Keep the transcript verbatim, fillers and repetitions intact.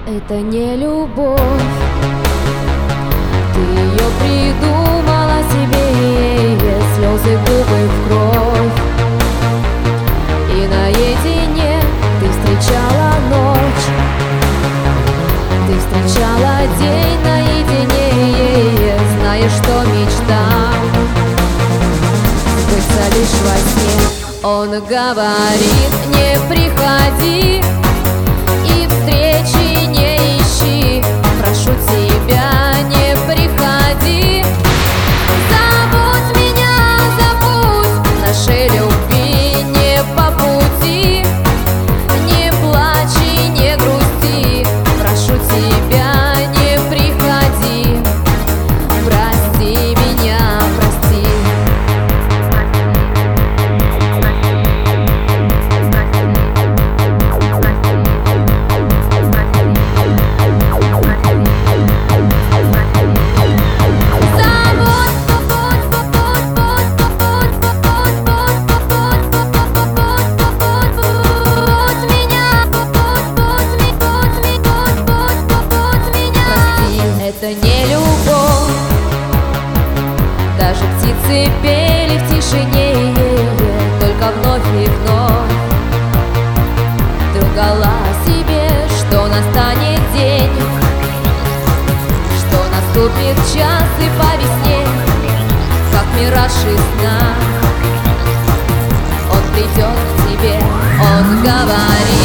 это не любовь. Ты ее придумала себе, слезы, губы в кровь. И наедине ты встречала ночь, ты встречала день наедине, зная, что мечта сбыться лишь во сне. Он говорит: не приходи и встречи не ищи, прошу тебя, не приходи. Забудь меня, забудь, нашей любви не по пути. Не плачь и не грусти, прошу тебя, не приходи. Прости меня, прости. Это не любовь. Даже птицы пели в тишине, только вновь и вновь ты лгала себе, что настанет день, что наступит час, и по весне, как мираж из сна, он придет к тебе. Он говорит: